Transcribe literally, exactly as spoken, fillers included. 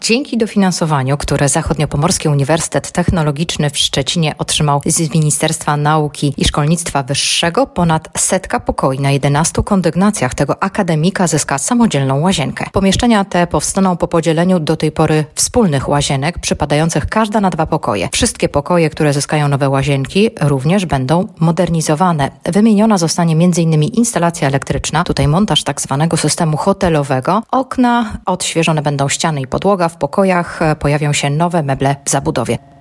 Dzięki dofinansowaniu, które Zachodniopomorski Uniwersytet Technologiczny w Szczecinie otrzymał z Ministerstwa Nauki i Szkolnictwa Wyższego, ponad setka pokoi na jedenastu kondygnacjach tego akademika zyska samodzielną łazienkę. Pomieszczenia te powstaną po podzieleniu do tej pory wspólnych łazienek, przypadających każda na dwa pokoje. Wszystkie pokoje, które zyskają nowe łazienki, również będą modernizowane. Wymieniona zostanie między innymi instalacja elektryczna, tutaj montaż tak zwanego systemu hotelowego, okna, odświeżone będą ściany i podłoga. W pokojach pojawią się nowe meble w zabudowie.